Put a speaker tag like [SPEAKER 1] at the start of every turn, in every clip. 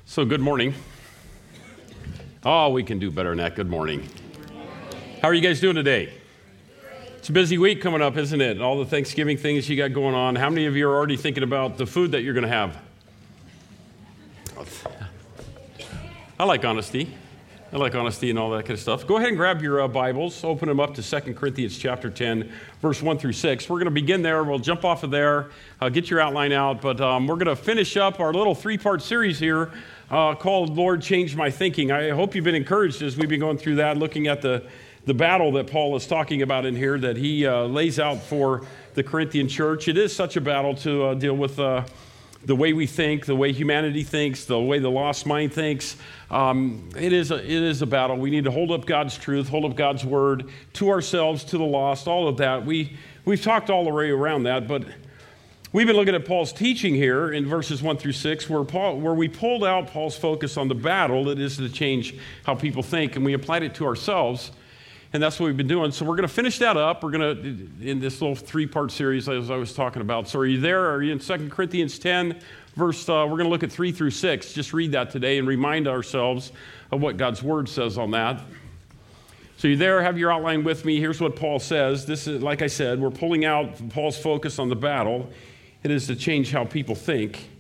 [SPEAKER 1] So good morning. Oh, we can do better than that. Good morning. How are you guys doing today? It's a busy week coming up, isn't it? All the Thanksgiving things you got going on. How many of you are already thinking about the food that you're going to have? I like honesty. I like honesty and all that kind of stuff. Go ahead and grab your Bibles. Open them up to 2 Corinthians chapter 10, verse 1 through 6. We're going to begin there. We'll jump off of there, get your outline out. But we're going to finish up our little three-part series here called Lord, Change My Thinking. I hope you've been encouraged as we've been going through that, looking at the battle that Paul is talking about in here that he lays out for the Corinthian church. It is such a battle to deal with the way we think, the way humanity thinks, the way the lost mind thinks. It is a battle. We need to hold up God's truth, hold up God's word to ourselves, to the lost, all of that. We've talked all the way around that, but we've been looking at Paul's teaching here in verses 1 through 6, where we pulled out Paul's focus on the battle that is to change how people think, and we applied it to ourselves. And that's what we've been doing. So we're going to finish that up. We're going to, in this little three-part series as I was talking about. So are you there? Are you in 2 Corinthians 10, verse, we're going to look at 3 through 6. Just read that today and remind ourselves of what God's word says on that. So you there? Have your outline with me. Here's what Paul says. This is, like I said, we're pulling out Paul's focus on the battle. It is to change how people think.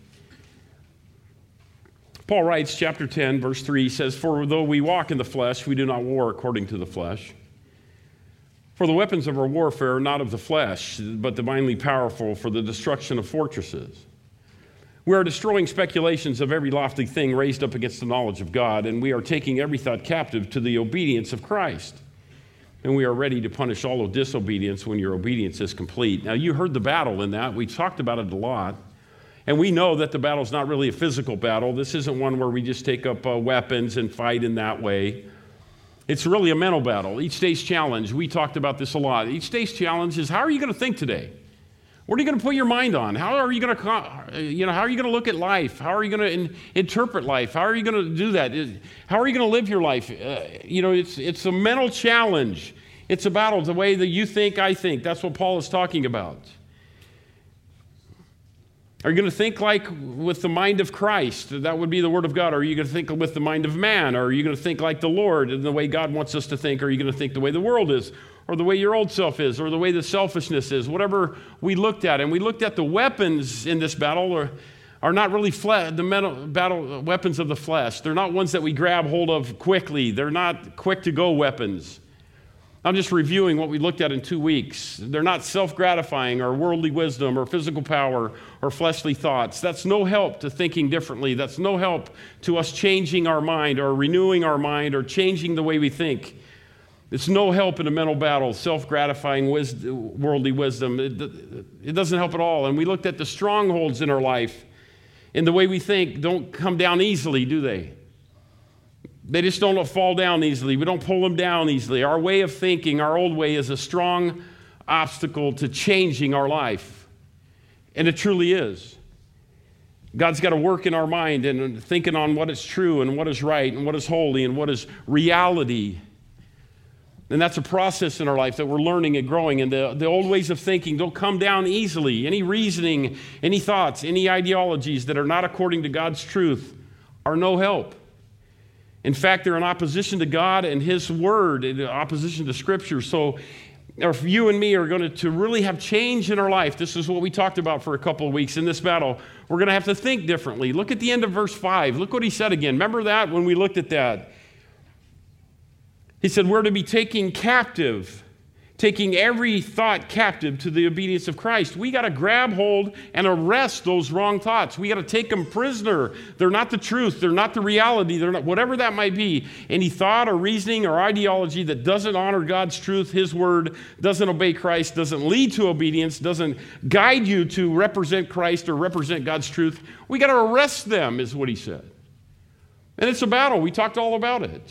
[SPEAKER 1] Paul writes, chapter 10, verse 3, he says, "For though we walk in the flesh, we do not war according to the flesh. For the weapons of our warfare are not of the flesh, but divinely powerful for the destruction of fortresses. We are destroying speculations of every lofty thing raised up against the knowledge of God, and we are taking every thought captive to the obedience of Christ. And we are ready to punish all of disobedience when your obedience is complete." Now, you heard the battle in that. We talked about it a lot. And we know that the battle is not really a physical battle. This isn't one where we just take up weapons and fight in that way. It's really a mental battle. Each day's challenge, we talked about this a lot. Each day's challenge is, how are you going to think today? What are you going to put your mind on? How are you going to, how are you going to look at life? How are you going to interpret life? How are you going to do that? How are you going to live your life? It's a mental challenge. It's a battle. The way that you think, I think. That's what Paul is talking about. Are you going to think like with the mind of Christ? That would be the Word of God. Or are you going to think with the mind of man? Or are you going to think like the Lord and the way God wants us to think? Or are you going to think the way the world is? Or the way your old self is? Or the way the selfishness is? Whatever we looked at. And we looked at the weapons in this battle are not really the mental battle weapons of the flesh. They're not ones that we grab hold of quickly. They're not quick-to-go weapons. I'm just reviewing what we looked at in 2 weeks. They're not self-gratifying or worldly wisdom or physical power or fleshly thoughts. That's no help to thinking differently. That's no help to us changing our mind or renewing our mind or changing the way we think. It's no help in a mental battle, self-gratifying worldly wisdom. It doesn't help at all. And we looked at the strongholds in our life and the way we think don't come down easily, do they? They just don't fall down easily. We don't pull them down easily. Our way of thinking, our old way, is a strong obstacle to changing our life. And it truly is. God's got to work in our mind and thinking on what is true and what is right and what is holy and what is reality. And that's a process in our life that we're learning and growing. And the old ways of thinking don't come down easily. Any reasoning, any thoughts, any ideologies that are not according to God's truth are no help. In fact, they're in opposition to God and His Word, in opposition to Scripture. So if you and me are going to really have change in our life, this is what we talked about for a couple of weeks in this battle, we're going to have to think differently. Look at the end of verse 5. Look what he said again. Remember that when we looked at that? He said we're to be taking every thought captive to the obedience of Christ. We got to grab hold and arrest those wrong thoughts. We got to take them prisoner. They're not the truth. They're not the reality. They're not, whatever that might be. Any thought or reasoning or ideology that doesn't honor God's truth, His Word, doesn't obey Christ, doesn't lead to obedience, doesn't guide you to represent Christ or represent God's truth, we got to arrest them, is what he said. And it's a battle. We talked all about it.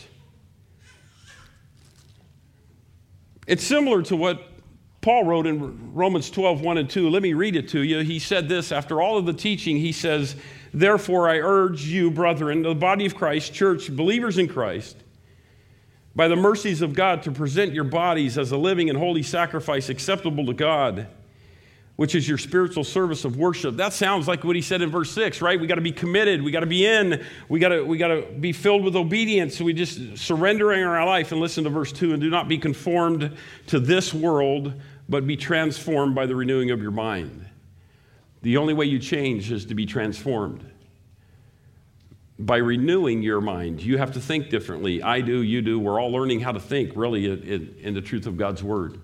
[SPEAKER 1] It's similar to what Paul wrote in Romans 12, 1 and 2. Let me read it to you. He said this, after all of the teaching, he says, "Therefore I urge you, brethren, the body of Christ, church, believers in Christ, by the mercies of God, to present your bodies as a living and holy sacrifice acceptable to God, which is your spiritual service of worship. That sounds like what he said in verse 6, right? We got to be committed. We got to be in. We got to be filled with obedience. We just surrendering our life. And listen to verse 2, and do not be conformed to this world, but be transformed by the renewing of your mind. The only way you change is to be transformed. By renewing your mind, you have to think differently. I do, you do. We're all learning how to think, really, in the truth of God's word.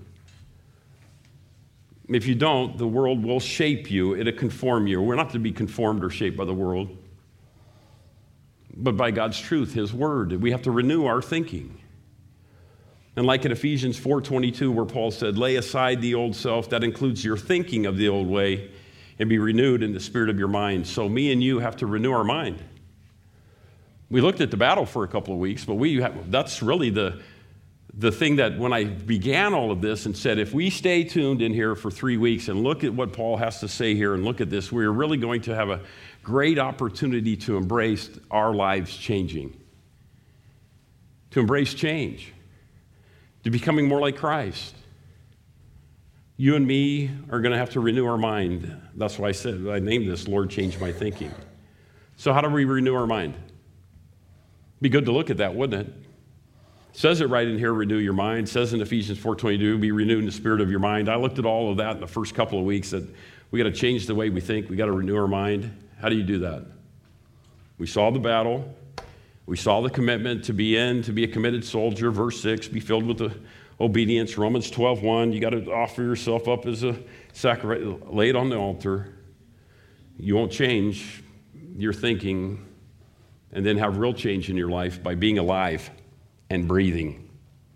[SPEAKER 1] If you don't, the world will shape you. It'll conform you. We're not to be conformed or shaped by the world, but by God's truth, his word. We have to renew our thinking. And like in Ephesians 4:22, where Paul said, lay aside the old self, that includes your thinking of the old way, and be renewed in the spirit of your mind. So me and you have to renew our mind. We looked at the battle for a couple of weeks, but that's really the thing that when I began all of this and said, if we stay tuned in here for 3 weeks and look at what Paul has to say here and look at this, we're really going to have a great opportunity to embrace our lives changing, to embrace change, to becoming more like Christ. You and me are going to have to renew our mind. That's why I named this, Lord, Change My Thinking. So how do we renew our mind? Be good to look at that, wouldn't it? It says it right in here, renew your mind. It says in Ephesians 4:22, be renewed in the spirit of your mind. I looked at all of that in the first couple of weeks, that we got to change the way we think. We got to renew our mind. How do you do that? We saw the battle. We saw the commitment to be a committed soldier. Verse 6, be filled with the obedience. Romans 12:1, you got to offer yourself up as a sacrifice, lay it on the altar. You won't change your thinking and then have real change in your life by being alive and breathing.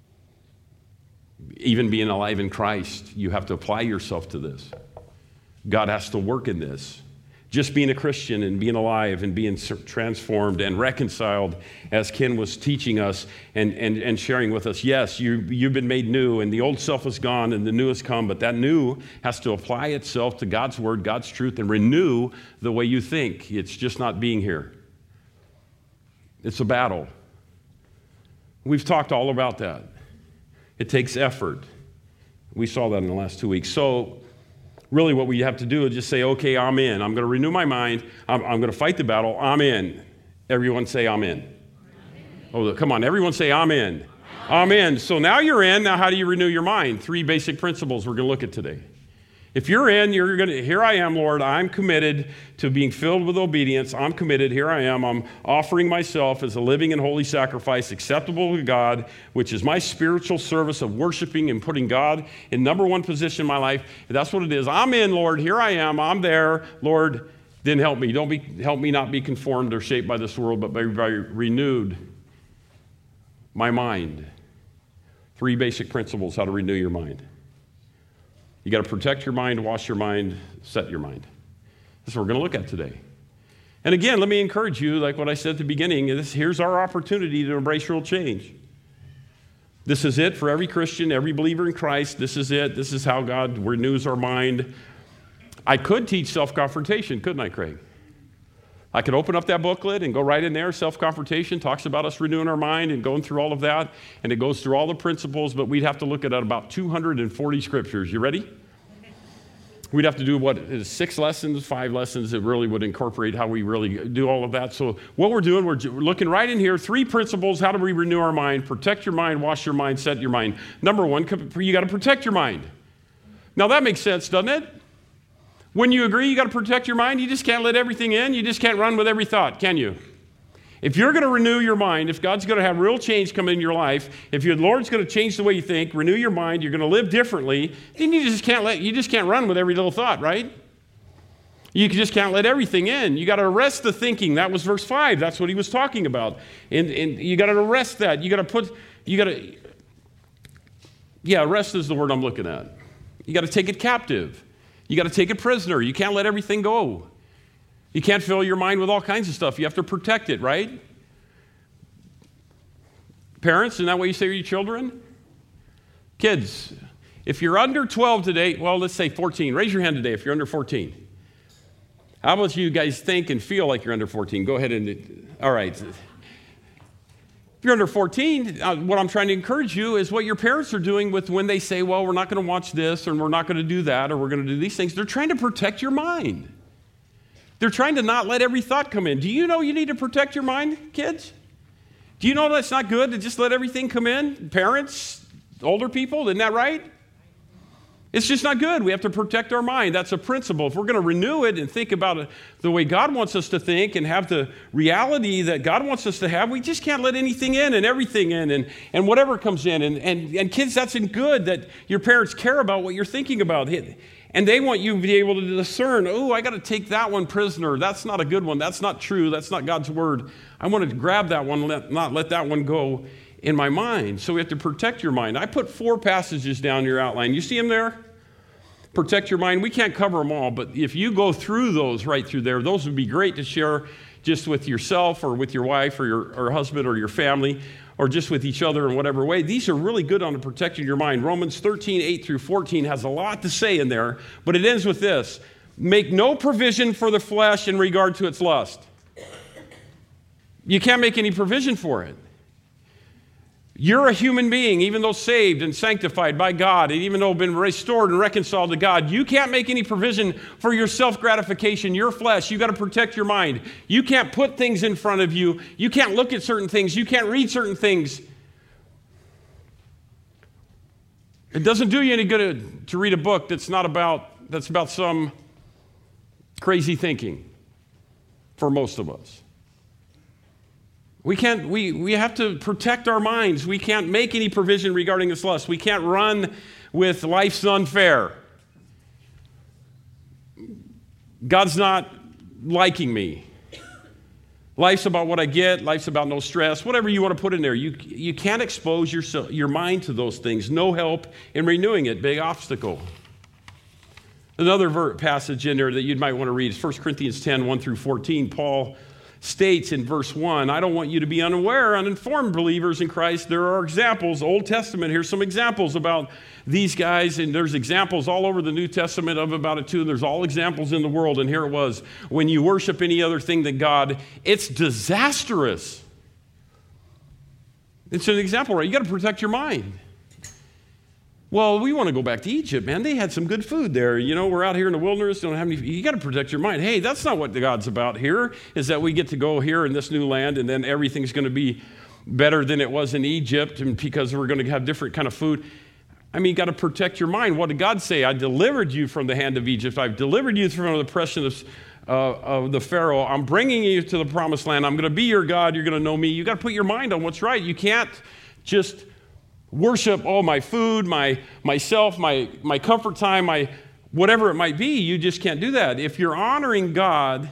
[SPEAKER 1] Even being alive in Christ, you have to apply yourself to this. God has to work in this. Just being a Christian and being alive and being transformed and reconciled, as Ken was teaching us and sharing with us. Yes, you've been made new, and the old self is gone and the new has come, but that new has to apply itself to God's word, God's truth, and renew the way you think. It's just not being here. It's a battle. We've talked all about that. It takes effort. We saw that in the last 2 weeks. So really what we have to do is just say, okay, I'm in. I'm going to renew my mind. I'm going to fight the battle. I'm in. Everyone say, I'm in. Oh, come on. Everyone say, I'm in. I'm in. So now you're in. Now how do you renew your mind? 3 basic principles we're going to look at today. If you're in, you're going to, here I am, Lord, I'm committed to being filled with obedience. I'm committed. Here I am. I'm offering myself as a living and holy sacrifice acceptable to God, which is my spiritual service of worshiping and putting God in number one position in my life. That's what it is. I'm in, Lord. Here I am. I'm there. Lord, then help me. Help me not be conformed or shaped by this world, but by renewed my mind. 3 basic principles how to renew your mind. You got to protect your mind, wash your mind, set your mind. That's what we're going to look at today. And again, let me encourage you, like what I said at the beginning, here's our opportunity to embrace real change. This is it for every Christian, every believer in Christ. This is it. This is how God renews our mind. I could teach self-confrontation, couldn't I, Craig? I could open up that booklet and go right in there. Self-confrontation talks about us renewing our mind and going through all of that. And it goes through all the principles, but we'd have to look at about 240 scriptures. You ready? We'd have to do 6 lessons, 5 lessons that really would incorporate how we really do all of that. So what we're doing, we're looking right in here, 3 principles. How do we renew our mind? Protect your mind, wash your mind, set your mind. Number 1, you got to protect your mind. Now that makes sense, doesn't it? When you agree you got to protect your mind, you just can't let everything in. You just can't run with every thought, can you? If you're going to renew your mind, if God's going to have real change come in your life, if your Lord's going to change the way you think, renew your mind, you're going to live differently, then you just can't run with every little thought, right? You just can't let everything in. You got to arrest the thinking. That was verse 5. That's what he was talking about. And you got to arrest that. Arrest is the word I'm looking at. You got to take it captive. You got to take it prisoner. You can't let everything go. You can't fill your mind with all kinds of stuff. You have to protect it, right? Parents, isn't that what you say to your children? Kids, if you're under 12 today, well, let's say 14. Raise your hand today if you're under 14. How about you guys think and feel like you're under 14? Go ahead and, all right. If you're under 14, what I'm trying to encourage you is what your parents are doing with when they say, well, we're not going to watch this, and we're not going to do that, or we're going to do these things. They're trying to protect your mind. They're trying to not let every thought come in. Do you know you need to protect your mind, kids? Do you know that's not good to just let everything come in? Parents, older people, isn't that right? It's just not good. We have to protect our mind. That's a principle. If we're going to renew it and think about it the way God wants us to think and have the reality that God wants us to have, we just can't let anything in and everything in and whatever comes in. And kids, that's good that your parents care about what you're thinking about. And they want you to be able to discern, oh, I got to take that one prisoner. That's not a good one. That's not true. That's not God's word. I want to grab that one, not let that one go in my mind. So we have to protect your mind. I put 4 passages down your outline. You see them there? Protect your mind. We can't cover them all, but if you go through those right through there, those would be great to share just with yourself or with your wife or your husband or your family or just with each other in whatever way. These are really good on protecting your mind. Romans 13, 8 through 14 has a lot to say in there, but it ends with this. Make no provision for the flesh in regard to its lust. You can't make any provision for it. You're a human being, even though saved and sanctified by God, and even though been restored and reconciled to God, you can't make any provision for your self-gratification, your flesh. You got to protect your mind. You can't put things in front of you. You can't look at certain things. You can't read certain things. It doesn't do you any good to read a book that's about some crazy thinking for most of us. We have to protect our minds. We can't make any provision regarding this lust. We can't run with life's unfair. God's not liking me. Life's about what I get. Life's about no stress. Whatever you want to put in there. You can't expose your mind to those things. No help in renewing it. Big obstacle. Another passage in there that you might want to read is 1 Corinthians 10, 1 through 14. Paul states in verse 1, I don't want you to be uninformed believers in Christ. There are examples, Old Testament, here's some examples about these guys, and there's examples all over the New Testament of about it too, and there's all examples in the world, and here it was. When you worship any other thing than God, it's disastrous. It's an example, right? You got to protect your mind. Well, we want to go back to Egypt, man. They had some good food there. You know, we're out here in the wilderness, don't have any. You got to protect your mind. Hey, that's not what God's about here, is that we get to go here in this new land and then everything's going to be better than it was in Egypt and because we're going to have different kind of food. I mean, you got to protect your mind. What did God say? I delivered you from the hand of Egypt. I've delivered you from the oppression of the Pharaoh. I'm bringing you to the promised land. I'm going to be your God. You're going to know me. You got to put your mind on what's right. You can't just worship, my food, myself, my comfort time, my whatever it might be. You just can't do that. If you're honoring God,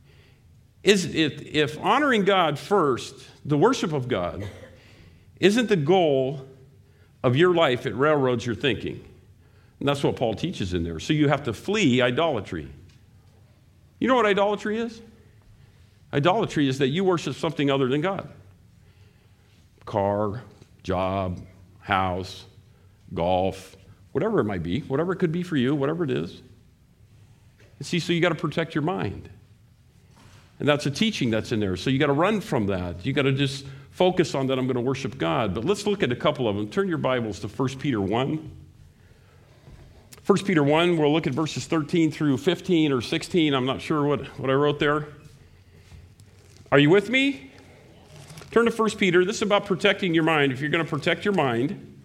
[SPEAKER 1] if honoring God first, the worship of God, isn't the goal of your life, it railroads your thinking. And that's what Paul teaches in there. So you have to flee idolatry. You know what idolatry is? Idolatry is that you worship something other than God. Car, job, house, golf, whatever it might be, whatever it could be for you, whatever it is. And see, so you got to protect your mind. And that's a teaching that's in there. So you got to run from that. You got to just focus on that I'm going to worship God. But let's look at a couple of them. Turn your Bibles to 1 Peter 1. 1 Peter 1, we'll look at verses 13 through 15 or 16. I'm not sure what I wrote there. Are you with me? Turn to 1 Peter. This is about protecting your mind. If you're going to protect your mind,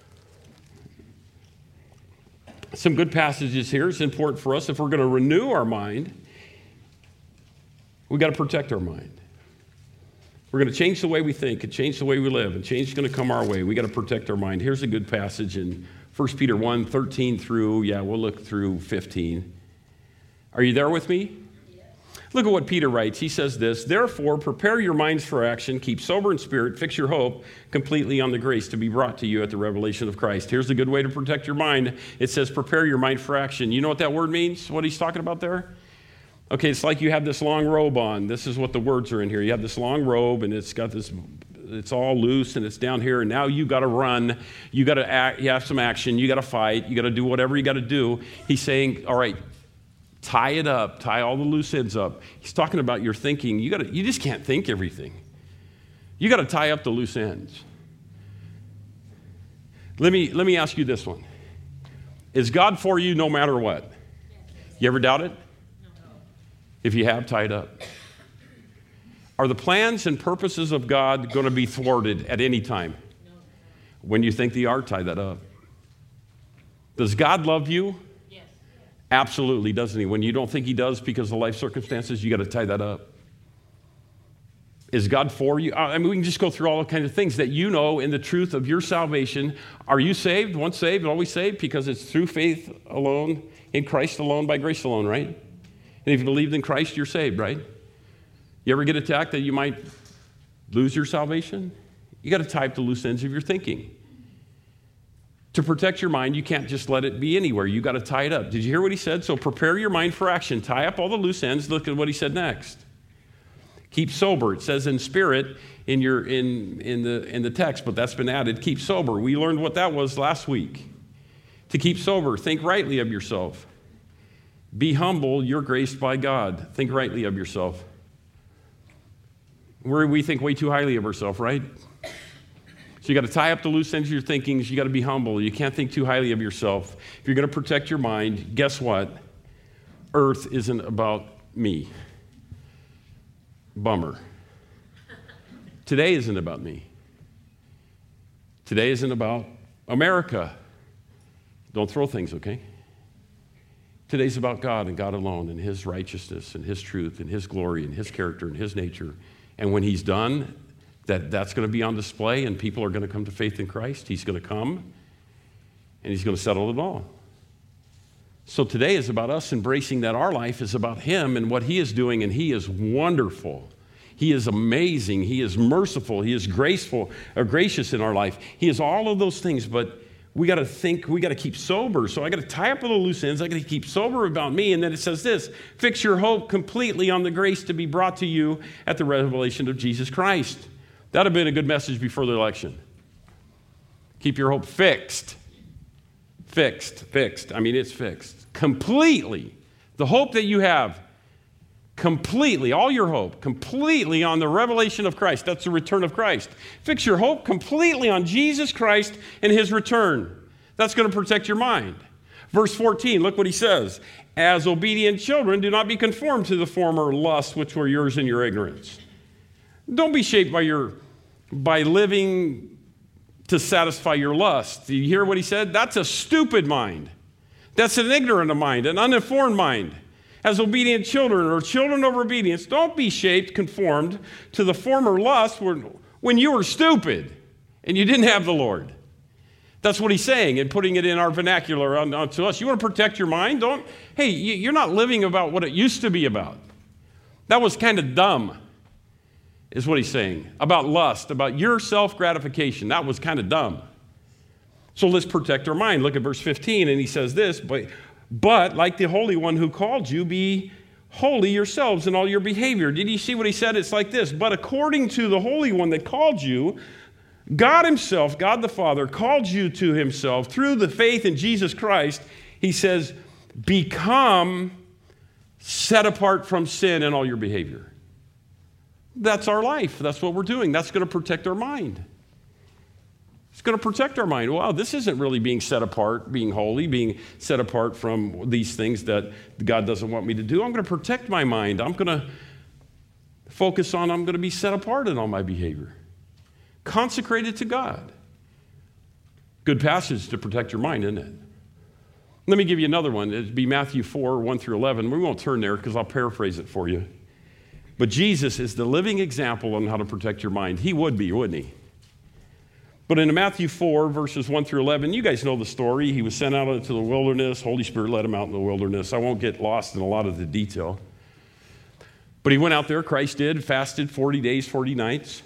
[SPEAKER 1] some good passages here. It's important for us. If we're going to renew our mind, we've got to protect our mind. We're going to change the way we think and change the way we live, and change is going to come our way. We've got to protect our mind. Here's a good passage in 1 Peter 1, 13 through, we'll look through 15. Are you there with me? Look at what Peter writes. He says this, therefore, prepare your minds for action, keep sober in spirit, fix your hope completely on the grace to be brought to you at the revelation of Christ. Here's a good way to protect your mind. It says, prepare your mind for action. You know what that word means? What he's talking about there? Okay, it's like you have this long robe on. This is what the words are in here. You have this long robe, and it's got this, it's all loose, and it's down here, and now you got to run. You got to act, you have some action. You got to fight. You got to do whatever you got to do. He's saying, all right, tie it up, tie all the loose ends up. He's talking about your thinking. You just can't think everything. You got to tie up the loose ends. Let me ask you this one. Is God for you no matter what? You ever doubt it? If you have, tie it up. Are the plans and purposes of God going to be thwarted at any time? When you think they are, tie that up. Does God love you? Yes. Absolutely, doesn't he? When you don't think he does because of life circumstances, you got to tie that up. Is God for you? I mean, we can just go through all kinds of things that you know in the truth of your salvation. Are you saved? Once saved, always saved? Because it's through faith alone, in Christ alone, by grace alone, right? And if you believed in Christ, you're saved, right? You ever get attacked that you might lose your salvation? You got to tie up the loose ends of your thinking. To protect your mind, you can't just let it be anywhere. You got to tie it up. Did you hear what he said? So prepare your mind for action. Tie up all the loose ends. Look at what he said next. Keep sober. It says in spirit in the text, but that's been added. Keep sober. We learned what that was last week. To keep sober, think rightly of yourself. Be humble. You're graced by God. Think rightly of yourself. We think way too highly of ourselves, right? So you got to tie up the loose ends of your thinkings. You got to be humble. You can't think too highly of yourself. If you're going to protect your mind, guess what? Earth isn't about me. Bummer. Today isn't about me. Today isn't about America. Don't throw things, okay? Today's about God and God alone and his righteousness and his truth and his glory and his character and his nature. And when he's done, that's going to be on display and people are going to come to faith in Christ. He's going to come and he's going to settle it all. So today is about us embracing that our life is about him and what he is doing, and he is wonderful. He is amazing. He is merciful. He is graceful or gracious in our life. He is all of those things, but we got to think, we got to keep sober. So I got to tie up all the loose ends. I got to keep sober about me. And then it says this, fix your hope completely on the grace to be brought to you at the revelation of Jesus Christ. That would have been a good message before the election. Keep your hope fixed. Fixed. I mean, it's fixed. Completely. The hope that you have, completely, all your hope, completely on the revelation of Christ. That's the return of Christ. Fix your hope completely on Jesus Christ and his return. That's going to protect your mind. Verse 14, look what he says. As obedient children, do not be conformed to the former lusts which were yours in your ignorance. Don't be shaped by living to satisfy your lust. Do you hear what he said? That's a stupid mind. That's an ignorant mind, an uninformed mind. As obedient children or children of obedience, don't be shaped, conformed to the former lust when you were stupid and you didn't have the Lord. That's what he's saying and putting it in our vernacular onto us. You want to protect your mind? You're not living about what it used to be about. That was kind of dumb, is what he's saying. About lust, about your self-gratification. That was kind of dumb. So let's protect our mind. Look at verse 15, and he says this, but like the Holy One who called you, be holy yourselves in all your behavior. Did you see what he said? It's like this. But according to the Holy One that called you, God himself, God the Father, called you to himself through the faith in Jesus Christ. He says, become set apart from sin in all your behavior. That's our life. That's what we're doing. That's going to protect our mind. It's going to protect our mind. Wow, this isn't really being set apart, being holy, being set apart from these things that God doesn't want me to do. I'm going to protect my mind. I'm going to focus on, I'm going to be set apart in all my behavior. Consecrated to God. Good passage to protect your mind, isn't it? Let me give you another one. It'd be Matthew 4, 1 through 11. We won't turn there because I'll paraphrase it for you. But Jesus is the living example on how to protect your mind. He would be, wouldn't he? But in Matthew 4, verses 1 through 11, you guys know the story. He was sent out into the wilderness. Holy Spirit led him out in the wilderness. I won't get lost in a lot of the detail. But he went out there, Christ did, fasted 40 days, 40 nights.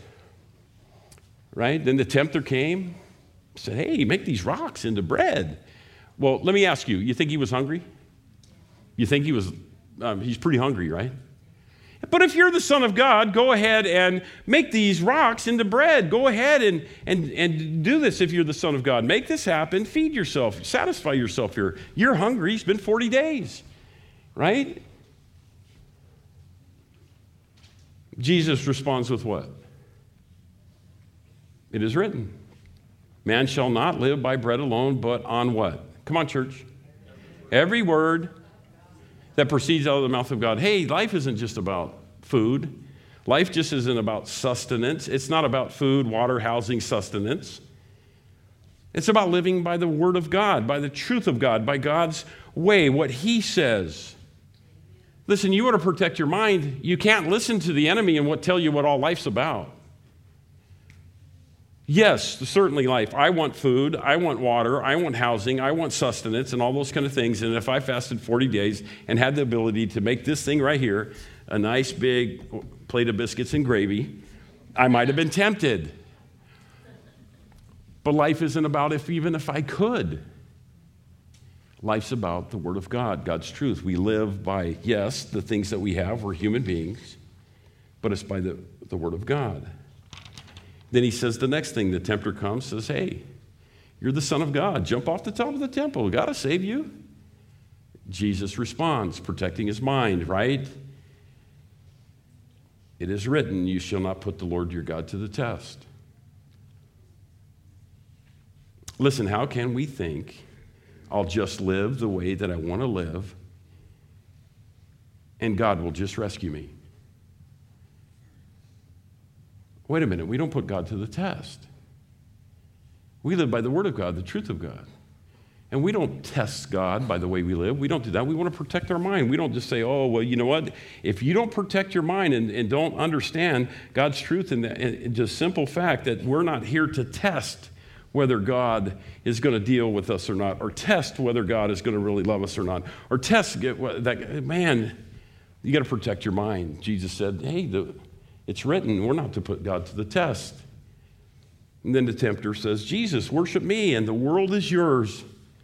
[SPEAKER 1] Right? Then the tempter came, said, hey, make these rocks into bread. Well, let me ask you, you think he was hungry? You think he was, he's pretty hungry, right? But if you're the Son of God, go ahead and make these rocks into bread. Go ahead and do this if you're the Son of God. Make this happen. Feed yourself. Satisfy yourself here. You're hungry. It's been 40 days, right? Jesus responds with what? It is written. Man shall not live by bread alone, but on what? Come on, church. Every word that proceeds out of the mouth of God. Hey, life isn't just about food. Life just isn't about sustenance. It's not about food, water, housing, sustenance. It's about living by the word of God, by the truth of God, by God's way, what he says. Listen, you want to protect your mind. You can't listen to the enemy and tell you what all life's about. Yes, certainly life. I want food, I want water, I want housing, I want sustenance and all those kind of things. And if I fasted 40 days and had the ability to make this thing right here, a nice big plate of biscuits and gravy, I might have been tempted. But life isn't about even if I could. Life's about the Word of God, God's truth. We live by, yes, the things that we have. We're human beings. But it's by the Word of God. Then he says the next thing. The tempter comes, says, hey, you're the Son of God. Jump off the top of the temple. God will save you. Jesus responds, protecting his mind, right? It is written, you shall not put the Lord your God to the test. Listen, how can we think I'll just live the way that I want to live and God will just rescue me? Wait a minute, we don't put God to the test. We live by the Word of God, the truth of God. And we don't test God by the way we live. We don't do that. We want to protect our mind. We don't just say, oh, well, you know what? If you don't protect your mind and don't understand God's truth and the simple fact that we're not here to test whether God is going to deal with us or not, or test whether God is going to really love us or not, or test that, man, you got to protect your mind. Jesus said, hey, it's written, we're not to put God to the test. And then the tempter says, Jesus, worship me and the world is yours.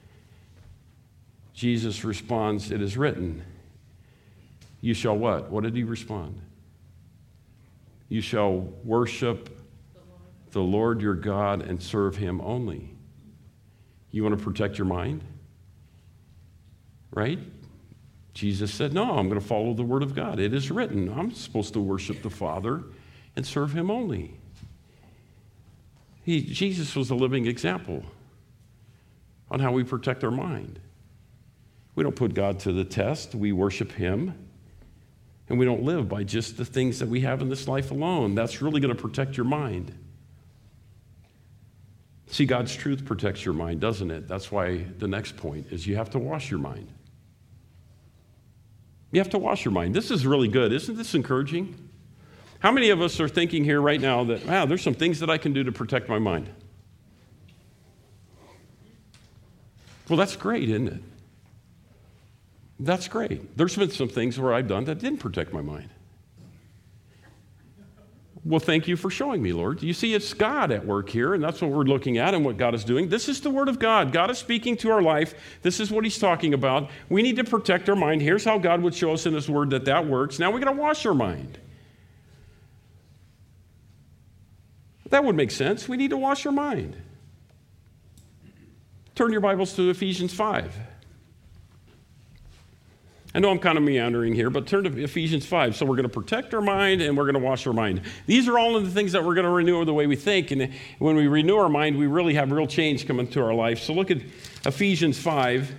[SPEAKER 1] Jesus responds, it is written. You shall what? What did he respond? You shall worship the Lord your God and serve him only. You want to protect your mind? Right? Jesus said, no, I'm going to follow the word of God. It is written. I'm supposed to worship the Father and serve him only. Jesus was a living example on how we protect our mind. We don't put God to the test. We worship him. And we don't live by just the things that we have in this life alone. That's really going to protect your mind. See, God's truth protects your mind, doesn't it? That's why the next point is you have to wash your mind. You have to wash your mind. This is really good. Isn't this encouraging? How many of us are thinking here right now that, wow, there's some things that I can do to protect my mind? Well, that's great, isn't it? That's great. There's been some things where I've done that didn't protect my mind. Well, thank you for showing me, Lord. You see, it's God at work here, and that's what we're looking at and what God is doing. This is the Word of God. God is speaking to our life. This is what he's talking about. We need to protect our mind. Here's how God would show us in his Word that works. Now we got to wash our mind. That would make sense. We need to wash our mind. Turn your Bibles to Ephesians 5. I know I'm kind of meandering here, but turn to Ephesians 5. So we're going to protect our mind and we're going to wash our mind. These are all of the things that we're going to renew the way we think. And when we renew our mind, we really have real change coming to our life. So look at Ephesians 5.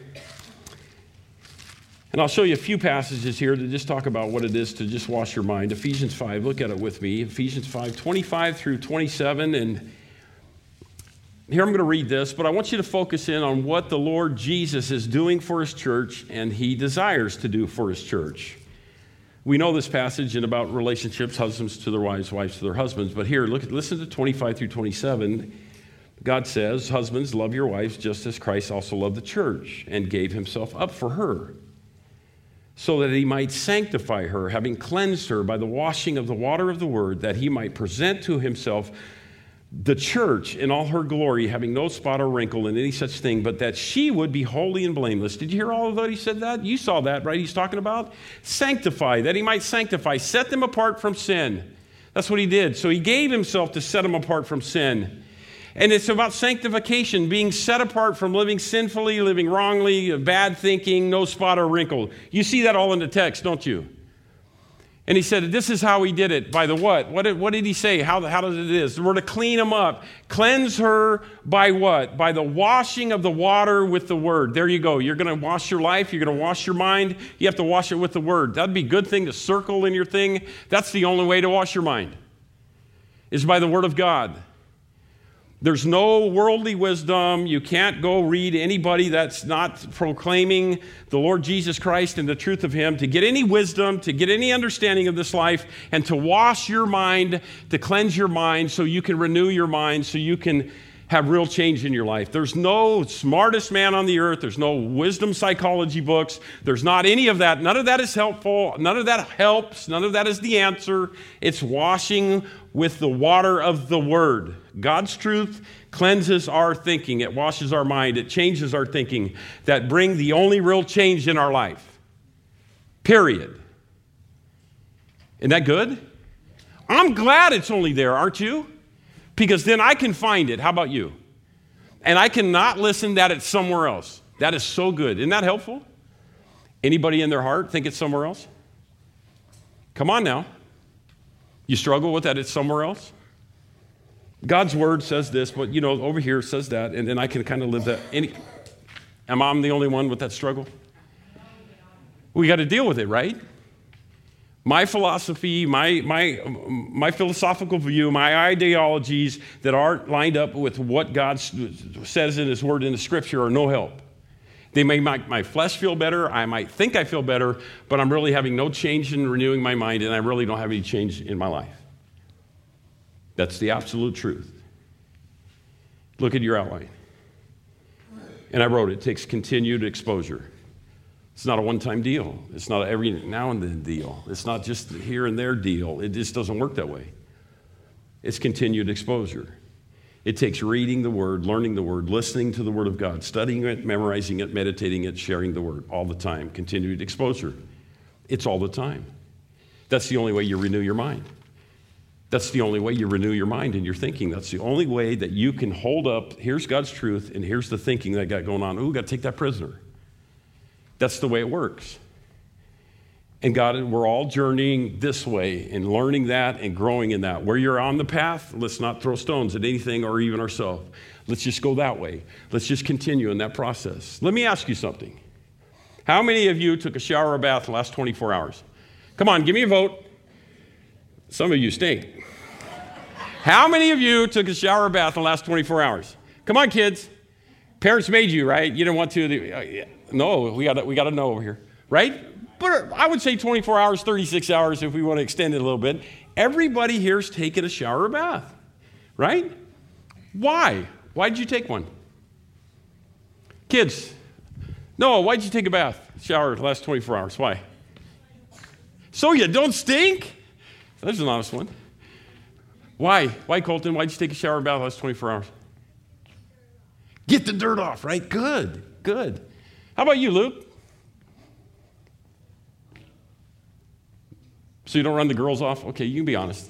[SPEAKER 1] And I'll show you a few passages here to just talk about what it is to just wash your mind. Ephesians 5, look at it with me. Ephesians 5, 25 through 27. And here I'm going to read this, but I want you to focus in on what the Lord Jesus is doing for his church and he desires to do for his church. We know this passage in about relationships, husbands to their wives, wives to their husbands. But here, listen to 25 through 27. God says, husbands, love your wives just as Christ also loved the church and gave himself up for her, so that he might sanctify her, having cleansed her by the washing of the water of the word, that he might present to himself the church in all her glory, having no spot or wrinkle in any such thing, but that she would be holy and blameless. Did you hear all of that? He said that? You saw that, right? He's talking about sanctify, that he might sanctify, set them apart from sin. That's what he did. So he gave himself to set them apart from sin. And it's about sanctification, being set apart from living sinfully, living wrongly, bad thinking, no spot or wrinkle. You see that all in the text, don't you? And he said, this is how he did it. By the what? What did he say? How does it is? We're to clean them up. Cleanse her by what? By the washing of the water with the word. There you go. You're going to wash your life. You're going to wash your mind. You have to wash it with the word. That'd be a good thing to circle in your thing. That's the only way to wash your mind, is by the word of God. There's no worldly wisdom. You can't go read anybody that's not proclaiming the Lord Jesus Christ and the truth of him to get any wisdom, to get any understanding of this life, and to wash your mind, to cleanse your mind so you can renew your mind, so you can have real change in your life. There's no smartest man on the earth. There's no wisdom psychology books. There's not any of that. None of that is helpful. None of that helps. None of that is the answer. It's washing with the water of the word. God's truth cleanses our thinking. It washes our mind. It changes our thinking that bring the only real change in our life. Period. Isn't that good? I'm glad it's only there, aren't you? Because then I can find it. How about you? And I cannot listen that it's somewhere else. That is so good. Isn't that helpful? Anybody in their heart think it's somewhere else? Come on now. You struggle with that it's somewhere else? God's word says this, but over here it says that, and then I can kind of live that. Am I the only one with that struggle? We got to deal with it, right? My philosophy, my philosophical view, my ideologies that aren't lined up with what God says in his word in the scripture are no help. They may make my flesh feel better. I might think I feel better, but I'm really having no change in renewing my mind, and I really don't have any change in my life. That's the absolute truth. Look at your outline. And I wrote, it takes continued exposure. It's not a one-time deal. It's not every now and then deal. It's not just here and there deal. It just doesn't work that way. It's continued exposure. It takes reading the word, learning the word, listening to the word of God, studying it, memorizing it, meditating it, sharing the word all the time. Continued exposure. It's all the time. That's the only way you renew your mind. That's the only way you renew your mind and your thinking. That's the only way that you can hold up, here's God's truth, and here's the thinking that I got going on. Ooh, got to take that prisoner. That's the way it works. And God, we're all journeying this way and learning that and growing in that. Where you're on the path, let's not throw stones at anything or even ourselves. Let's just go that way. Let's just continue in that process. Let me ask you something. How many of you took a shower or bath in the last 24 hours? Come on, give me a vote. Some of you stink. How many of you took a shower or bath in the last 24 hours? Come on, kids. Parents made you, right? You didn't want to. No, we got to know over here, right? But I would say 24 hours, 36 hours if we want to extend it a little bit. Everybody here's taken a shower or bath, right? Why? Why did you take one? Kids, no, why did you take a bath, shower the last 24 hours? Why? So you don't stink? That's an honest one. Why? Why, Colton? Why did you take a shower or bath the last 24 hours? Get the dirt off, right? Good, good. How about you, Luke? So you don't run the girls off? Okay, you can be honest.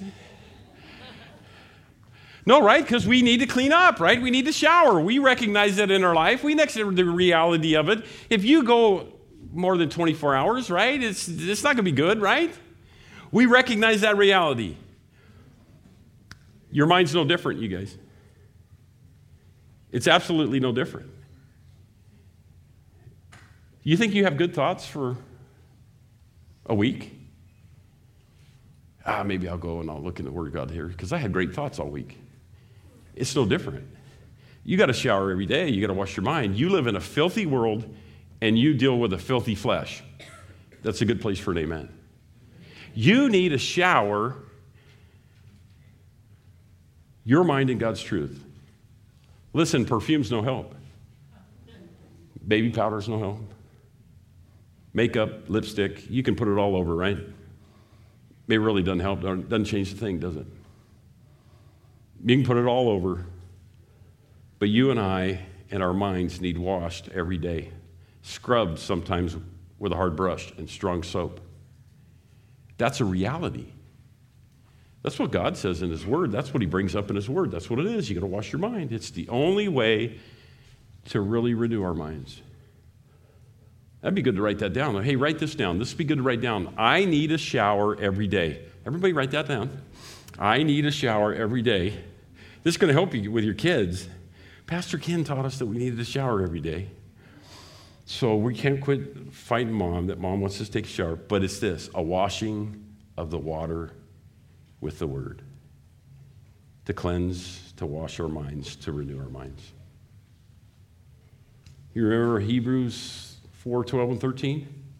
[SPEAKER 1] No, right? Because we need to clean up, right? We need to shower. We recognize that in our life. We accept the reality of it. If you go more than 24 hours, right, it's not going to be good, right? We recognize that reality. Your mind's no different, you guys. It's absolutely no different. You think you have good thoughts for a week? Maybe I'll go and I'll look in the Word of God here because I had great thoughts all week. It's no different. You got to shower every day. You got to wash your mind. You live in a filthy world and you deal with a filthy flesh. That's a good place for an amen. You need a shower your mind in God's truth. Listen, perfume's no help. Baby powder's no help. Makeup, lipstick, you can put it all over, right? It really doesn't help. Doesn't change the thing, does it? You can put it all over. But you and I and our minds need washed every day. Scrubbed sometimes with a hard brush and strong soap. That's a reality. That's what God says in his word. That's what he brings up in his word. That's what it is. You got to wash your mind. It's the only way to really renew our minds. That'd be good to write that down. Hey, write this down. This would be good to write down. I need a shower every day. Everybody write that down. I need a shower every day. This is going to help you with your kids. Pastor Ken taught us that we needed a shower every day. So we can't quit fighting Mom that Mom wants us to take a shower. But it's this, a washing of the water with the Word. To cleanse, to wash our minds, to renew our minds. You remember Hebrews 4:12 and 13?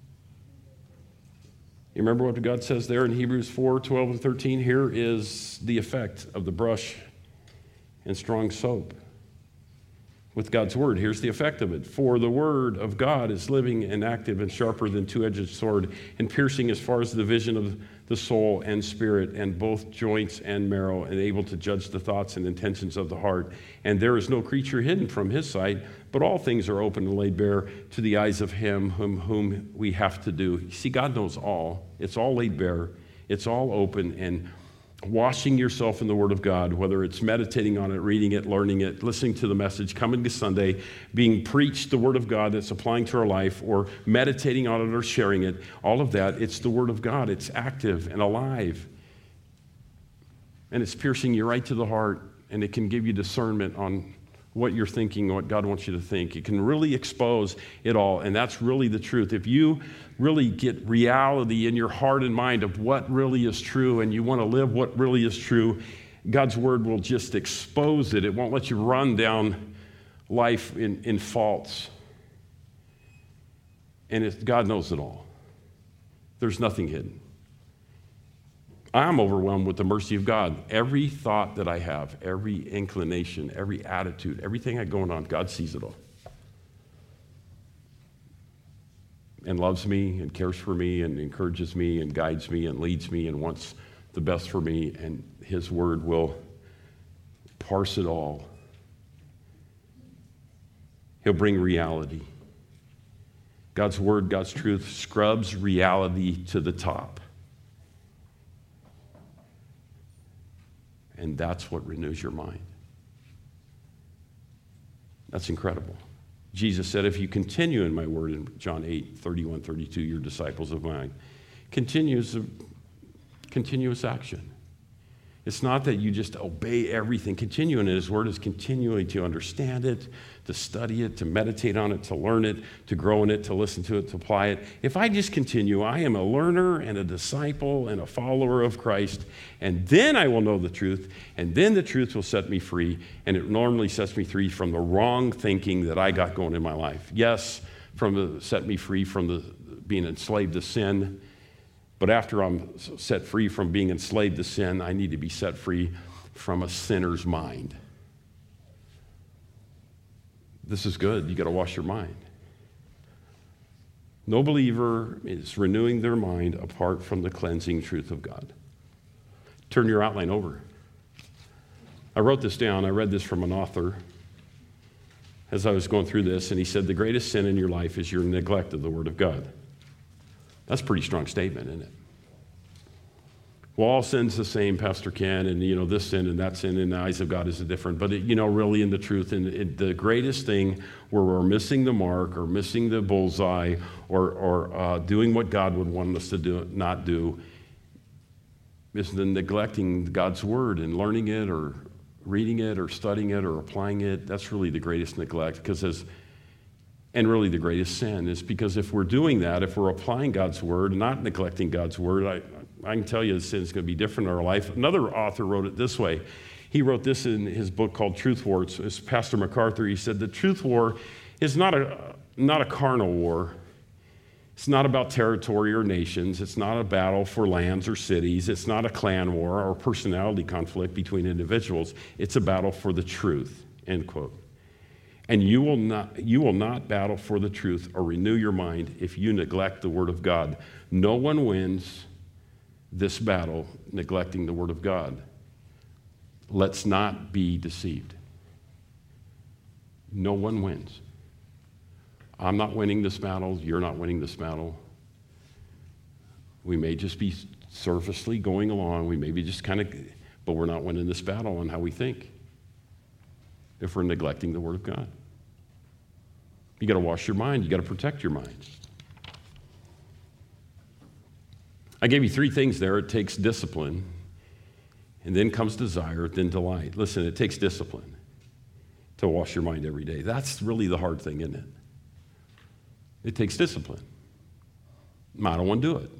[SPEAKER 1] You remember what God says there in Hebrews 4:12 and 13? Here is the effect of the brush and strong soap with God's word. Here's the effect of it. For the word of God is living and active and sharper than two-edged sword, and piercing as far as the division of the soul and spirit, and both joints and marrow, and able to judge the thoughts and intentions of the heart. And there is no creature hidden from his sight, but all things are open and laid bare to the eyes of him whom we have to do. You see, God knows all. It's all laid bare. It's all open, and washing yourself in the Word of God, whether it's meditating on it, reading it, learning it, listening to the message, coming to Sunday, being preached the Word of God that's applying to our life, or meditating on it or sharing it, all of that, it's the Word of God. It's active and alive. And it's piercing you right to the heart, and it can give you discernment on what you're thinking, what God wants you to think. It can really expose it all, and that's really the truth. If you really get reality in your heart and mind of what really is true, and you want to live what really is true, God's word will just expose it. It won't let you run down life in faults. And God knows it all. There's nothing hidden. I'm overwhelmed with the mercy of God. Every thought that I have, every inclination, every attitude, everything I going on, God sees it all. And loves me and cares for me and encourages me and guides me and leads me and wants the best for me. And his word will parse it all. He'll bring reality. God's word, God's truth scrubs reality to the top. And that's what renews your mind. That's incredible. Jesus said, if you continue in my word, in John 8:31, 32, you're disciples of mine. Continuous action. It's not that you just obey everything. Continuing in his word is continuing to understand it, to study it, to meditate on it, to learn it, to grow in it, to listen to it, to apply it. If I just continue, I am a learner and a disciple and a follower of Christ, and then I will know the truth, and then the truth will set me free, and it normally sets me free from the wrong thinking that I got going in my life. Yes, set me free from being enslaved to sin. But after I'm set free from being enslaved to sin, I need to be set free from a sinner's mind. This is good. You got to wash your mind. No believer is renewing their mind apart from the cleansing truth of God. Turn your outline over. I wrote this down. I read this from an author as I was going through this, and he said, the greatest sin in your life is your neglect of the Word of God. That's a pretty strong statement, isn't it? Well, all sin's the same, Pastor Ken, and this sin and that sin in the eyes of God is different. But really in the truth, and the greatest thing where we're missing the mark or missing the bullseye or doing what God would want us to do, not do, is the neglecting God's word and learning it or reading it or studying it or applying it. That's really the greatest neglect, and really the greatest sin is because if we're doing that, if we're applying God's word, not neglecting God's word, I can tell you the sin is going to be different in our life. Another author wrote it this way. He wrote this in his book called Truth War. It's Pastor MacArthur. He said the truth war is not a carnal war. It's not about territory or nations. It's not a battle for lands or cities. It's not a clan war or personality conflict between individuals. It's a battle for the truth, end quote. And you will not battle for the truth or renew your mind if you neglect the Word of God. No one wins this battle neglecting the Word of God. Let's not be deceived. No one wins. I'm not winning this battle. You're not winning this battle. We may just be surfacely going along. We may be just but we're not winning this battle on how we think if we're neglecting the Word of God. You got to wash your mind. You got to protect your mind. I gave you three things there. It takes discipline, and then comes desire, then delight. Listen, it takes discipline to wash your mind every day. That's really the hard thing, isn't it? It takes discipline. I don't want to do it.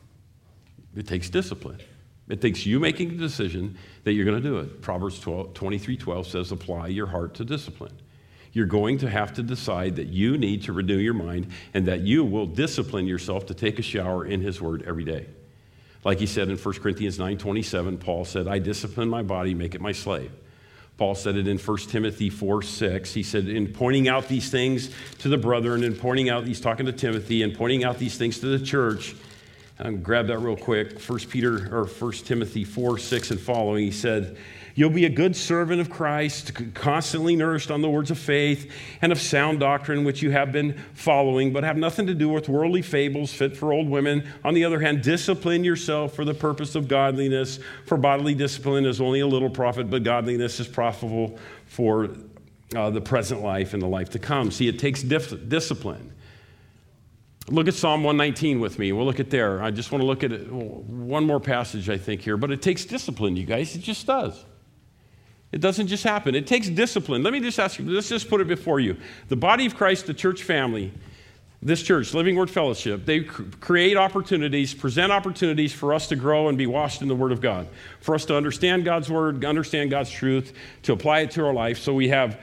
[SPEAKER 1] It takes discipline. It takes you making a decision that you're going to do it. Proverbs 23:12 says, apply your heart to discipline. You're going to have to decide that you need to renew your mind and that you will discipline yourself to take a shower in his word every day. Like he said in 1 Corinthians 9:27, Paul said, I discipline my body, make it my slave. Paul said it in 1 Timothy 4:6. He said, in pointing out these things to the brethren and pointing out, he's talking to Timothy and pointing out these things to the church. Grab that real quick. 1 Timothy 4:6 and following, he said, you'll be a good servant of Christ, constantly nourished on the words of faith and of sound doctrine, which you have been following, but have nothing to do with worldly fables fit for old women. On the other hand, discipline yourself for the purpose of godliness. For bodily discipline is only a little profit, but godliness is profitable for the present life and the life to come. See, it takes discipline. Look at Psalm 119 with me. We'll look at there. I just want to look at it, one more passage, I think, here. But it takes discipline, you guys. It just does. It doesn't just happen. It takes discipline. Let me just ask you, let's just put it before you. The body of Christ, the church family, this church, Living Word Fellowship, they create opportunities, present opportunities for us to grow and be washed in the Word of God, for us to understand God's Word, understand God's truth, to apply it to our life. So we have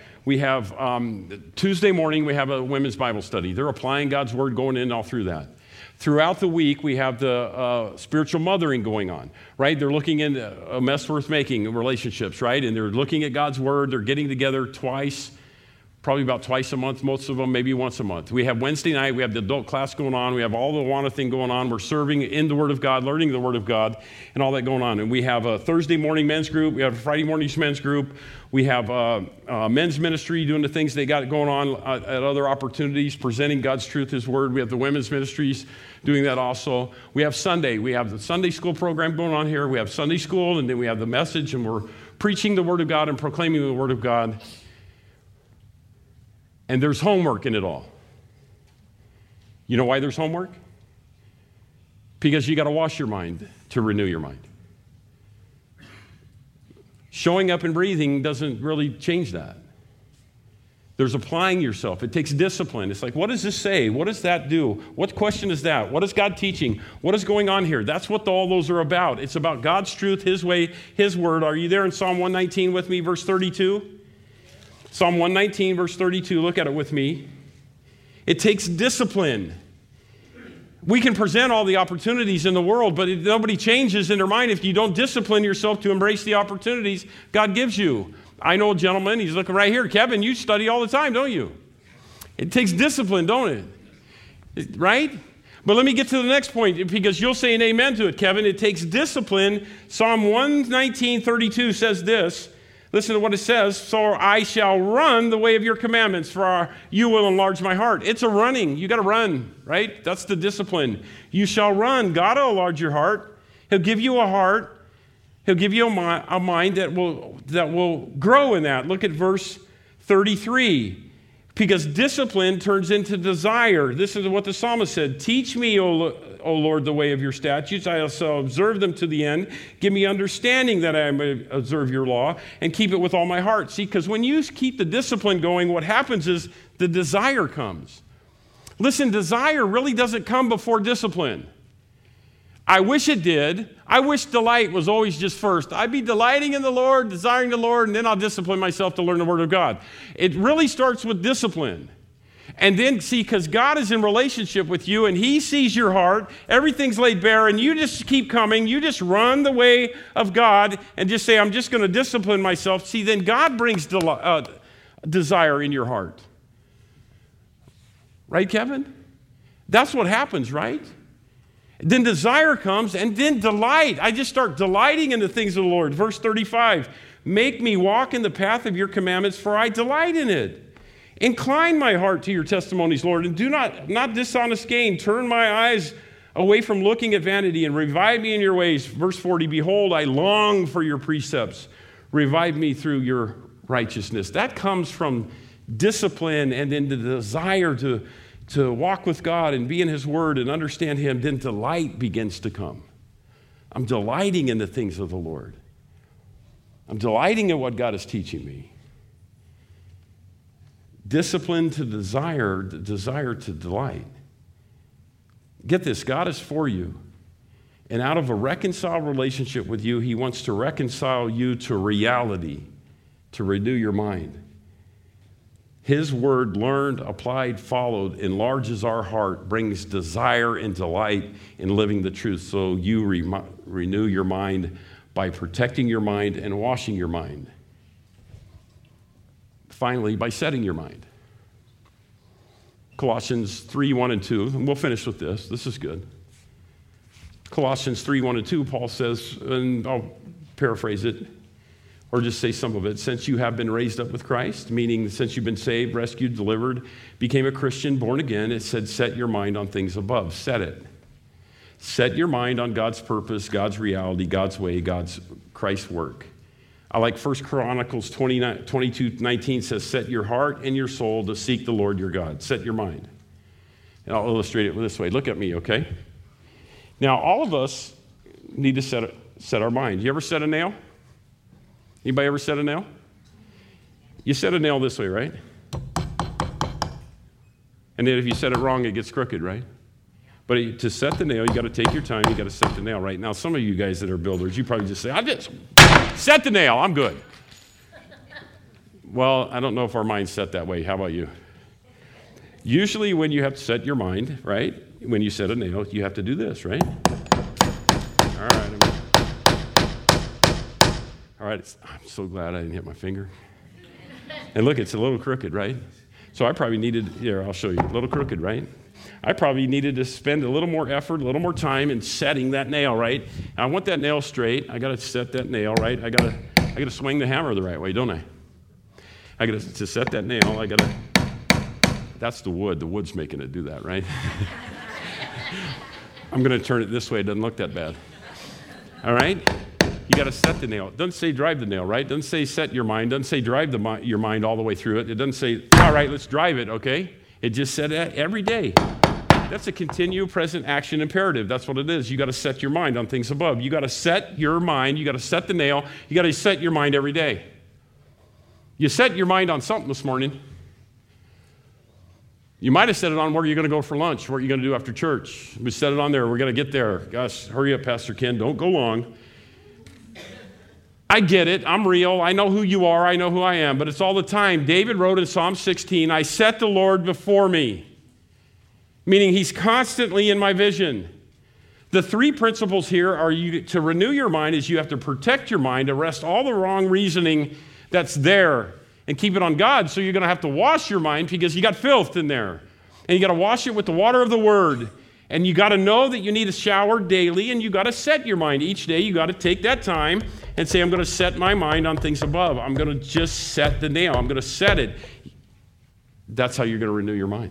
[SPEAKER 1] Tuesday morning, we have a women's Bible study. They're applying God's Word, going in all through that. Throughout the week, we have the spiritual mothering going on, right? They're looking at a mess worth making relationships, right? And they're looking at God's Word. They're getting together probably about twice a month, most of them, maybe once a month. We have Wednesday night, we have the adult class going on, we have all the Awana thing going on, we're serving in the Word of God, learning the Word of God, and all that going on. And we have a Thursday morning men's group, we have a Friday morning's men's group, we have men's ministry doing the things they got going on at other opportunities, presenting God's truth, His Word. We have the women's ministries doing that also. We have Sunday, we have the Sunday school program going on here, we have Sunday school, and then we have the message, and we're preaching the Word of God and proclaiming the Word of God. And there's homework in it all. You know why there's homework? Because you got to wash your mind to renew your mind. Showing up and breathing doesn't really change that. There's applying yourself. It takes discipline. It's like, what does this say? What does that do? What question is that? What is God teaching? What is going on here? That's what all those are about. It's about God's truth, His way, His Word. Are you there in Psalm 119 with me, verse 32? Psalm 119, verse 32, look at it with me. It takes discipline. We can present all the opportunities in the world, but nobody changes in their mind if you don't discipline yourself to embrace the opportunities God gives you. I know a gentleman, he's looking right here. Kevin, you study all the time, don't you? It takes discipline, don't it? Right? But let me get to the next point, because you'll say an amen to it, Kevin. It takes discipline. Psalm 119, 32 says this. Listen to what it says. So I shall run the way of your commandments, for you will enlarge my heart. It's a running. You got to run, right? That's the discipline. You shall run. God will enlarge your heart. He'll give you a heart. He'll give you a mind that will grow in that. Look at verse 33. Because discipline turns into desire. This is what the psalmist said. Teach me, O Lord, the way of your statutes. I shall observe them to the end. Give me understanding that I may observe your law and keep it with all my heart. See, because when you keep the discipline going, what happens is the desire comes. Listen, desire really doesn't come before discipline. I wish it did. I wish delight was always just first. I'd be delighting in the Lord, desiring the Lord, and then I'll discipline myself to learn the Word of God. It really starts with discipline. And then, see, because God is in relationship with you, and He sees your heart, everything's laid bare, and you just keep coming. You just run the way of God and just say, I'm just going to discipline myself. See, then God brings desire in your heart. Right, Kevin? That's what happens, right? Then desire comes, and then delight. I just start delighting in the things of the Lord. Verse 35, make me walk in the path of your commandments, for I delight in it. Incline my heart to your testimonies, Lord, and do not dishonest gain. Turn my eyes away from looking at vanity, and revive me in your ways. Verse 40, behold, I long for your precepts. Revive me through your righteousness. That comes from discipline and then the desire to walk with God and be in His Word and understand Him, then delight begins to come. I'm delighting in the things of the Lord. I'm delighting in what God is teaching me. Discipline to desire, desire to delight. Get this, God is for you. And out of a reconciled relationship with you, he wants to reconcile you to reality, to renew your mind. His word, learned, applied, followed, enlarges our heart, brings desire and delight in living the truth. So you renew your mind by protecting your mind and washing your mind. Finally, by setting your mind. Colossians 3, 1 and 2, and we'll finish with this. This is good. Colossians 3, 1 and 2, Paul says, and I'll paraphrase it, or just say some of it, since you have been raised up with Christ, meaning since you've been saved, rescued, delivered, became a Christian, born again, it said set your mind on things above. Set it. Set your mind on God's purpose, God's reality, God's way, Christ's work. I like 1 Chronicles 22:19 says, set your heart and your soul to seek the Lord your God. Set your mind. And I'll illustrate it this way. Look at me, okay? Now, all of us need to set our mind. You ever set a nail? Anybody ever set a nail? You set a nail this way, right? And then if you set it wrong, it gets crooked, right? But to set the nail, you got to take your time. You got to set the nail right. Now, some of you guys that are builders, you probably just say, I just set the nail. I'm good. Well, I don't know if our mind's set that way. How about you? Usually when you have to set your mind, right, when you set a nail, you have to do this, right? All right. I'm so glad I didn't hit my finger. And look, it's a little crooked, right? So I probably needed, here, I'll show you, a little crooked, right? I probably needed to spend a little more effort, a little more time in setting that nail, right? I want that nail straight. I got to set that nail, right? I got to swing the hammer the right way, don't I? I got to set that nail. That's the wood. The wood's making it do that, right? I'm going to turn it this way. It doesn't look that bad. All right? You got to set the nail. It doesn't say drive the nail, right? It doesn't say set your mind. It doesn't say drive your mind all the way through it. It doesn't say, all right, let's drive it, okay? It just said that every day. That's a continual present action imperative. That's what it is. You got to set your mind on things above. You got to set your mind. You got to set the nail. You got to set your mind every day. You set your mind on something this morning. You might have set it on where you're going to go for lunch, what you're going to do after church. We set it on there. We're going to get there. Gosh, hurry up, Pastor Ken. Don't go long. I get it. I'm real. I know who you are. I know who I am. But it's all the time. David wrote in Psalm 16, I set the Lord before me. Meaning he's constantly in my vision. The three principles here are to renew your mind is you have to protect your mind, arrest all the wrong reasoning that's there, and keep it on God. So you're going to have to wash your mind because you got filth in there. And you got to wash it with the water of the Word. And you got to know that you need a shower daily, and you got to set your mind. Each day you got to take that time and say, I'm going to set my mind on things above. I'm going to just set the nail. I'm going to set it. That's how you're going to renew your mind.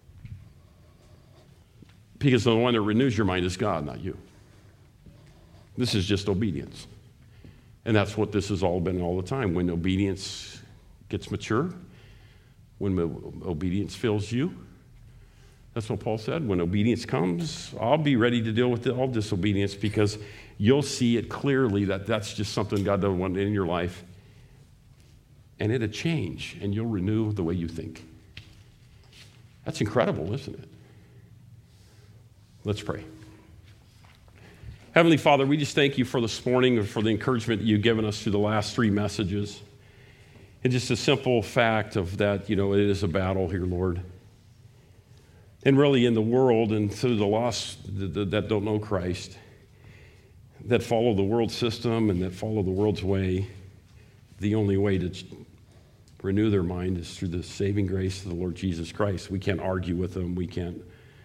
[SPEAKER 1] Because the one that renews your mind is God, not you. This is just obedience. And that's what this has all been all the time. When obedience gets mature, when obedience fills you, that's what Paul said. When obedience comes, I'll be ready to deal with all disobedience because you'll see it clearly that that's just something God doesn't want in your life. And it'll change, and you'll renew the way you think. That's incredible, isn't it? Let's pray. Heavenly Father, we just thank you for this morning and for the encouragement that you've given us through the last three messages. And just a simple fact of that, it is a battle here, Lord. And really in the world and through the lost that don't know Christ, that follow the world system and that follow the world's way, the only way to renew their mind is through the saving grace of the Lord Jesus Christ. We can't argue with them. We can't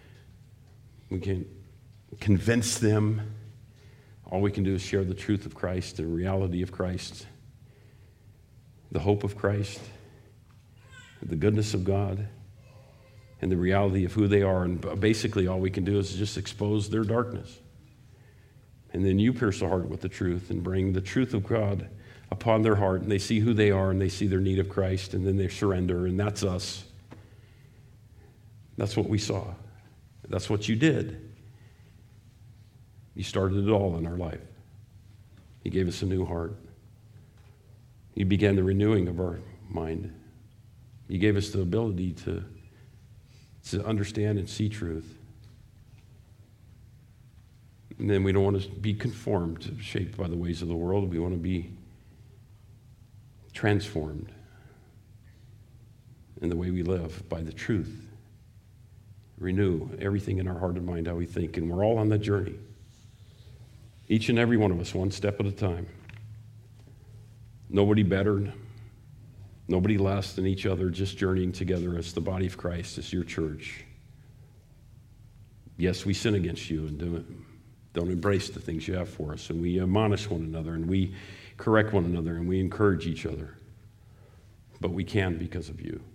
[SPEAKER 1] convince them. All we can do is share the truth of Christ, the reality of Christ, the hope of Christ, the goodness of God, and the reality of who they are. And basically all we can do is just expose their darkness. And then you pierce the heart with the truth and bring the truth of God upon their heart, and they see who they are, and they see their need of Christ, and then they surrender, and that's us. That's what we saw. That's what you did. You started it all in our life. You gave us a new heart. You began the renewing of our mind. You gave us the ability to understand and see truth. And then we don't want to be conformed, shaped by the ways of the world. We want to be transformed in the way we live by the truth. Renew everything in our heart and mind, how we think. And we're all on that journey. Each and every one of us, one step at a time. Nobody better, nobody less than each other, just journeying together as the body of Christ, as your church. Yes, we sin against you and don't embrace the things you have for us. And we admonish one another, and we correct one another, and we encourage each other. But we can because of you.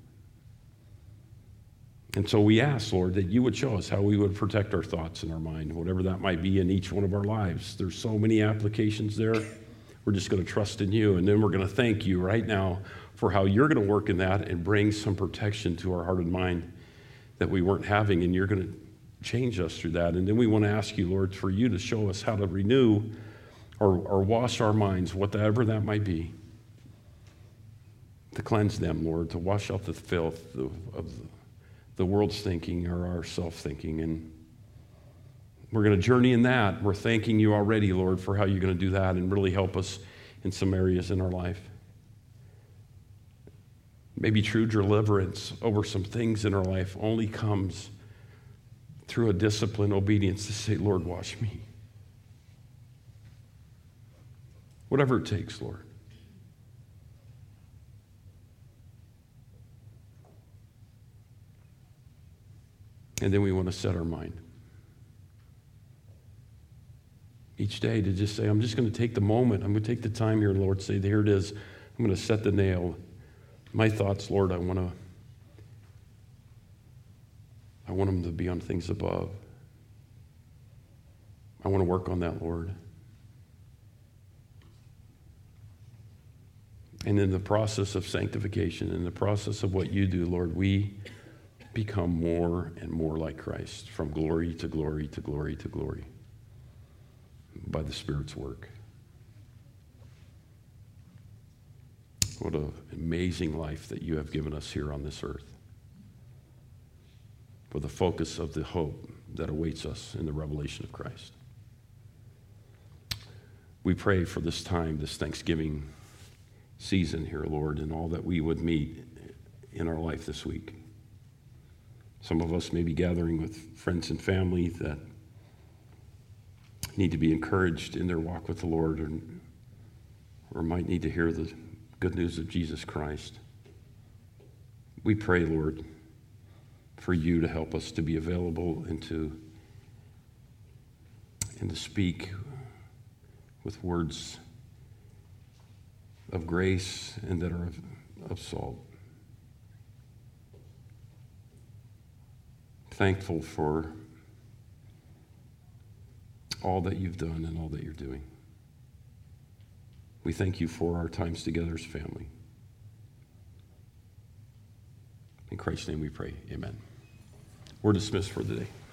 [SPEAKER 1] And so we ask, Lord, that you would show us how we would protect our thoughts and our mind, whatever that might be in each one of our lives. There's so many applications there. We're just going to trust in you, and then we're going to thank you right now for how you're going to work in that and bring some protection to our heart and mind that we weren't having, and you're going to change us through that. And then we want to ask you, Lord, for you to show us how to renew or wash our minds, whatever that might be, to cleanse them, Lord, to wash out the filth of the world's thinking or our self-thinking. And we're going to journey in that. We're thanking you already, Lord, for how you're going to do that and really help us in some areas in our life. Maybe true deliverance over some things in our life only comes through a disciplined obedience to say, Lord, wash me. Whatever it takes, Lord. And then we want to set our mind each day to just say, I'm just going to take the moment. I'm going to take the time here, Lord, say, here it is. I'm going to set the nail. My thoughts, Lord, I want them to be on things above. I want to work on that, Lord. And in the process of sanctification, in the process of what you do, Lord, we become more and more like Christ, from glory to glory to glory to glory, by the Spirit's work. What an amazing life that you have given us here on this earth, for the focus of the hope that awaits us in the revelation of Christ. We pray for this time, this Thanksgiving season here, Lord, and all that we would meet in our life this week. Some of us may be gathering with friends and family that need to be encouraged in their walk with the Lord, or might need to hear the good news of Jesus Christ. We pray, Lord, for you to help us to be available and to speak with words of grace and that are of salt. Thankful for all that you've done and all that you're doing. We thank you for our times together as family. In Christ's name we pray, amen. We're dismissed for the day.